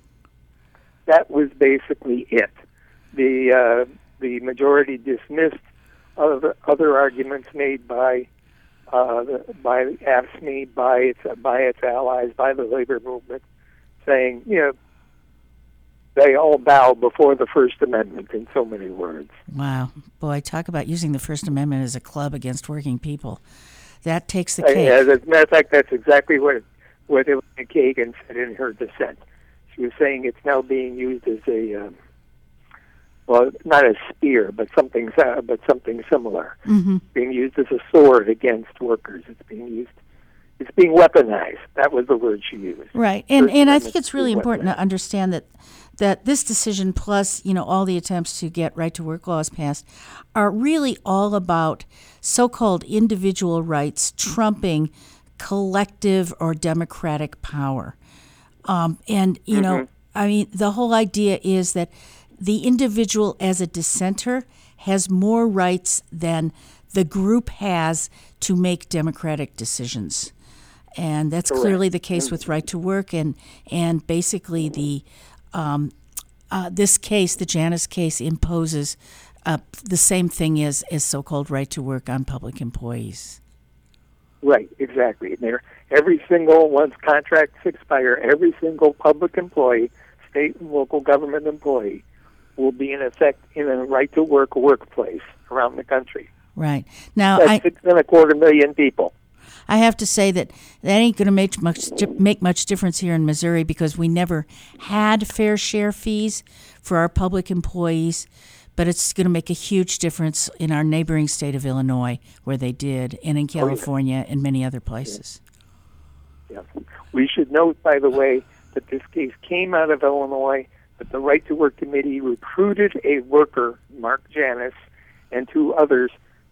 That was basically it. The uh, the majority dismissed other other arguments made by uh, the, by A F S C M E, by its by its allies, by the labor movement, saying, you know, they all bow before the First Amendment, in so many words. Wow. Boy, talk about using the First Amendment as a club against working people. That takes the Uh, cake. As a matter of fact, that's exactly what what Elaine Kagan said in her dissent. She was saying it's now being used as a um, well, not a spear, but something uh, but something similar. Mhm. It's being used as a sword against workers. It's being used. It's being weaponized. That was the word she used. Right, and First and I Amendment think it's is really being important weaponized. to understand that that this decision, plus you know all the attempts to get right to work laws passed, are really all about so-called individual rights trumping collective or democratic power. Um, and you know, Mhm. I mean, the whole idea is that the individual as a dissenter has more rights than the group has to make democratic decisions. And that's Correct. clearly the case with right to work, and and basically the um, uh, this case, the Janus case, imposes uh, the same thing as as so-called right to work on public employees. Right, exactly. There, every single once contracts expire, every single public employee, state and local government employee, will be in effect in a right to work workplace around the country. Right now, That's I six and a quarter million people. I have to say that that ain't going to make much di- make much difference here in Missouri because we never had fair share fees for our public employees, but it's going to make a huge difference in our neighboring state of Illinois, where they did, and in Oh, yeah. California and many other places. Yeah. We should note, by the way, that this case came out of Illinois, that the Right to Work Committee recruited a worker, Mark Janus, and two others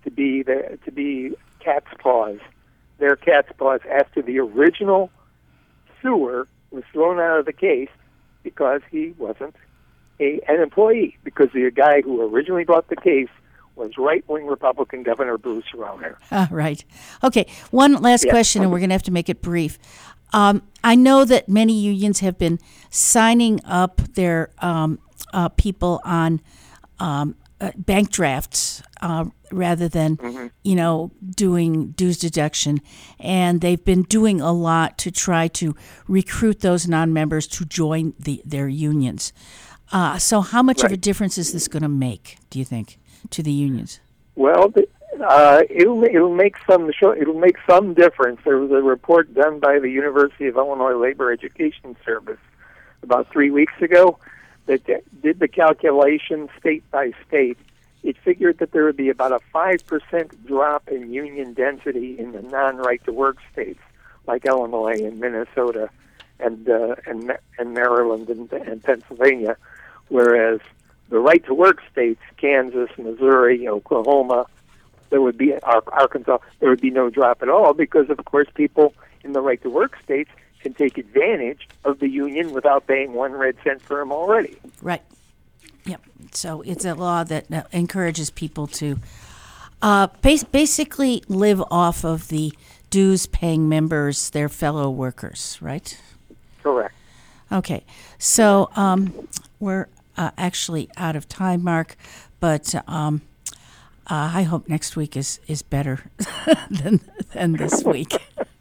to be the, to be cat's paws. Their cat's paws after the original suer was thrown out of the case because he wasn't a, an employee, because the guy who originally brought the case was right-wing Republican Governor Bruce Rauner. Ah, right. Okay, one last Yeah. question, and we're going to have to make it brief. Um, I know that many unions have been signing up their um, uh, people on um, uh, bank drafts uh, rather than, Mhm. you know, doing dues deduction, and they've been doing a lot to try to recruit those non-members to join the their unions. Uh, so, how much of a Right. difference is this going to make, do you think, to the unions? Well, the- uh, it'll it'll make some it'll make some difference. There was a report done by the University of Illinois Labor Education Service about three weeks ago that did the calculation state by state. It figured that there would be about a five percent drop in union density in the non-right-to-work states like Illinois and Minnesota and uh, and and Maryland and, and Pennsylvania, whereas the right-to-work states, Kansas, Missouri, Oklahoma, there would be Arkansas, there would be no drop at all because, of course, people in the right-to-work states can take advantage of the union without paying one red cent for them already. Right. Yep. So it's a law that uh, encourages people to uh, bas- basically live off of the dues-paying members, their fellow workers, right? Correct. Okay. So um, we're uh, actually out of time, Mark, but um, uh, I hope next week is, is better than, than this week.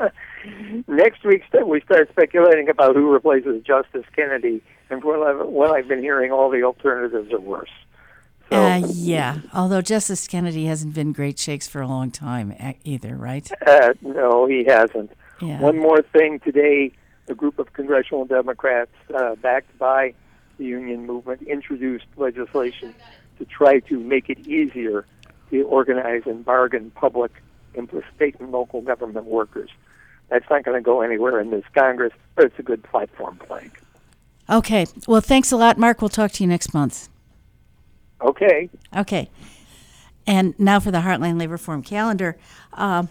Next week, st- we start speculating about who replaces Justice Kennedy, and what I've, what I've been hearing, all the alternatives are worse. So, Uh, yeah, although Justice Kennedy hasn't been great shakes for a long time e- either, right? uh, no, he hasn't. Yeah. One more thing today, a group of congressional Democrats uh, backed by the union movement introduced legislation to try to make it easier to organize and bargain public and state and local government workers. That's not going to go anywhere in this Congress, but it's a good platform plank. Okay. Well, thanks a lot, Mark. We'll talk to you next month. Okay. Okay. And now for the Heartland Labor Forum calendar. Um,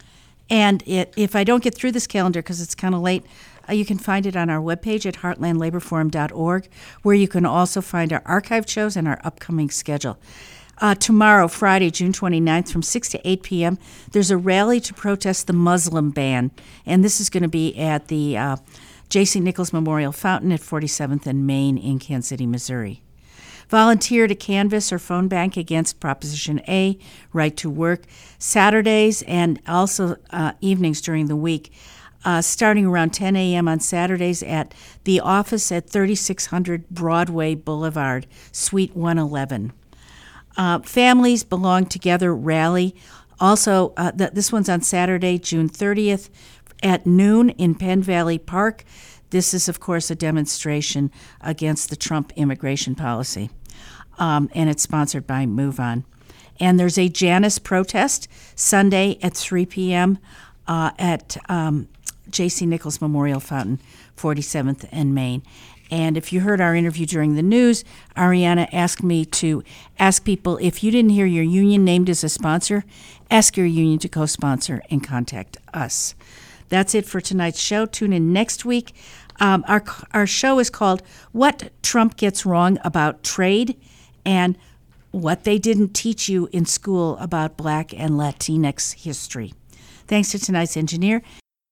and it, if I don't get through this calendar because it's kind of late, uh, you can find it on our webpage at heartland labor forum dot org, where you can also find our archived shows and our upcoming schedule. Uh, tomorrow, Friday, June twenty-ninth, from six to eight p.m., there's a rally to protest the Muslim ban, and this is going to be at the uh, J C. Nichols Memorial Fountain at forty-seventh and Main in Kansas City, Missouri. Volunteer to canvass or phone bank against Proposition A, right to work, Saturdays and also uh, evenings during the week, uh, starting around ten a.m. on Saturdays at the office at thirty-six hundred Broadway Boulevard, Suite one eleven. Uh, Families Belong Together rally. Also, uh, th- this one's on Saturday, June thirtieth at noon in Penn Valley Park. This is, of course, a demonstration against the Trump immigration policy, um, and it's sponsored by Move On. And there's a Janus protest Sunday at three p.m. Uh, at um, J C. Nichols Memorial Fountain, forty-seventh and Main. And if you heard our interview during the news, Ariana asked me to ask people, if you didn't hear your union named as a sponsor, ask your union to co-sponsor and contact us. That's it for tonight's show. Tune in next week. Um, our, our show is called What Trump Gets Wrong About Trade and What They Didn't Teach You in School About Black and Latinx History. Thanks to tonight's engineer.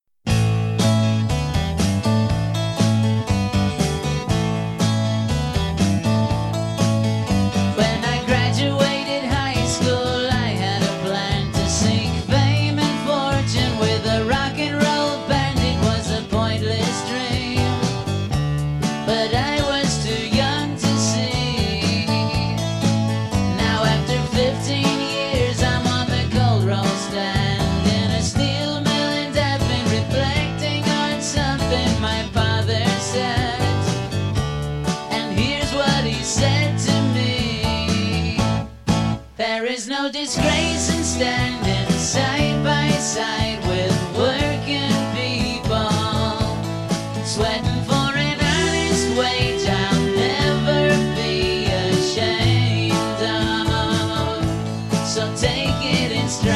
When I graduated high school, I had a plan to seek fame and fortune with a rock and roll band. It was a pointless dream, but I was too young to see. Now after fifteen years, I'm on the cold roll stand in a steel mill, and I've been reflecting on something my father said. And here's what he said to me: there is no disgrace in standing side by side with working people, sweating for an honest wage I'll never be ashamed of. So take it stride.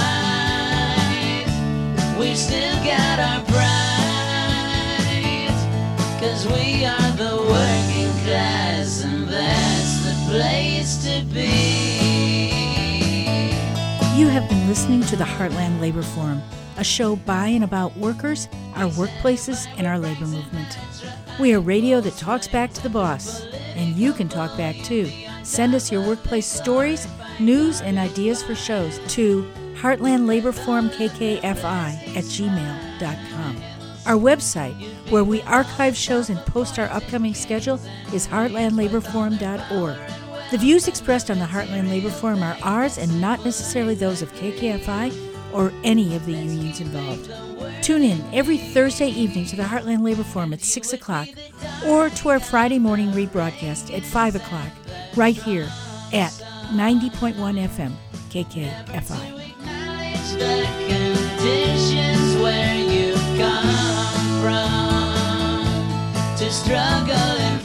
We've still got our pride, 'cause we are the working class, and that's the place to be. You have been listening to the Heartland Labor Forum, a show by and about workers, our workplaces, and our labor movement. We are radio that talks back to the boss, and you can talk back too. Send us your workplace stories, news, and ideas for shows to Heartland Labor Forum K K F I at gmail dot com. Our website, where we archive shows and post our upcoming schedule, is heartland labor forum dot org. The views expressed on the Heartland Labor Forum are ours and not necessarily those of K K F I or any of the unions involved. Tune in every Thursday evening to the Heartland Labor Forum at six o'clock or to our Friday morning rebroadcast at five o'clock right here at ninety point one F M K K F I. The conditions where you come from, to struggle and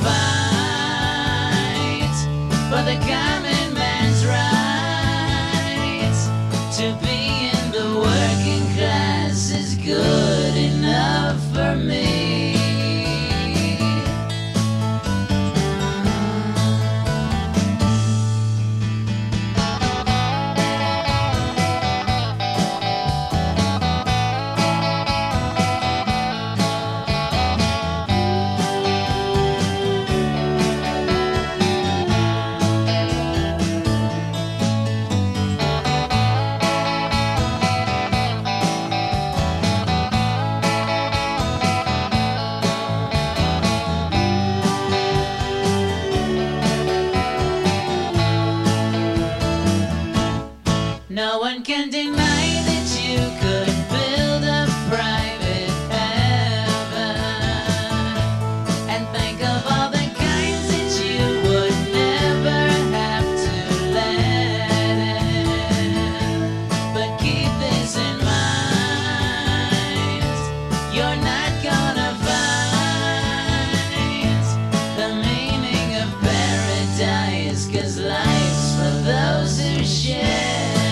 fight for the common man's rights. To be in the working class is good enough for me. No one can deny that you could build a private heaven, and think of all the kinds that you would never have to let in. But keep this in mind, you're not gonna find the meaning of paradise, 'cause life's for those who share.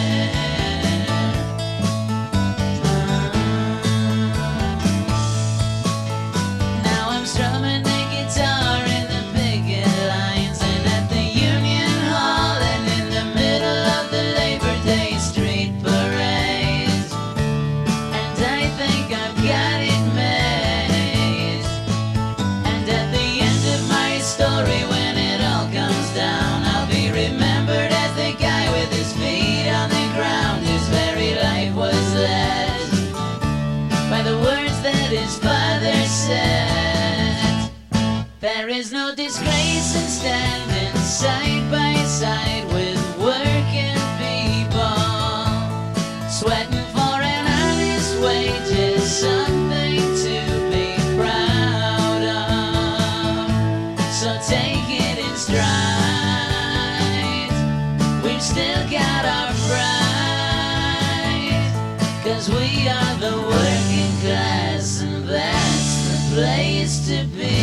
Strumming the guitar in the picket lines, and at the Union Hall, and in the middle of the Labor Day street parade. And I think I've got it made. And at the end of my story, when it all comes down, I'll be remembered as the guy with his feet on the ground, whose very life was led by the words that his father said. There is no disgrace in standing side by side with working people, sweating for an honest wage is something to be proud of. So take it in stride, we've still got our pride, 'cause we are the working class, and that's the place to be.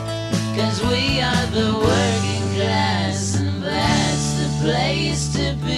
'Cause we are the working class, and that's the place to be.